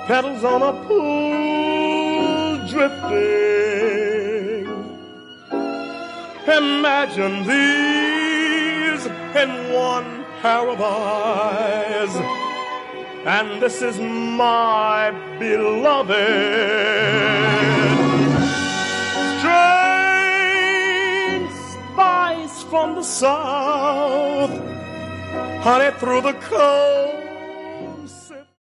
petals on a pool drifting. Imagine these in one pair of eyes, and this is my beloved. Strange spice from the south, honey through the cold